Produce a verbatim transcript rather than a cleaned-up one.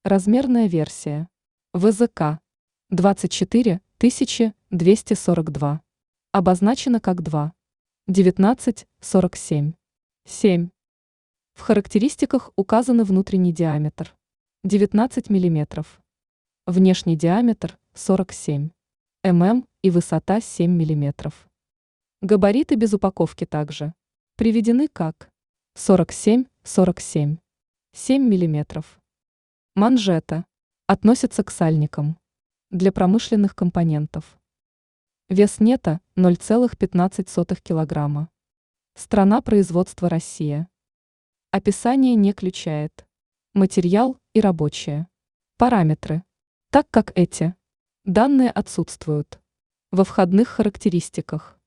Размерная версия. ВЗК. двадцать четыре тысячи двести сорок два. Обозначена как два. девятнадцать сорок семь. семь. В характеристиках указаны внутренний диаметр. девятнадцать миллиметров. Внешний диаметр сорок семь мм и высота семь миллиметров. Габариты без упаковки также приведены как сорок семь сорок семь. семь миллиметров. Манжета. Относится к сальникам. Для промышленных компонентов. Вес нета ноль целых пятнадцать сотых килограмма. Страна производства Россия. Описание не включает материал и рабочие параметры, так как эти данные отсутствуют во входных характеристиках.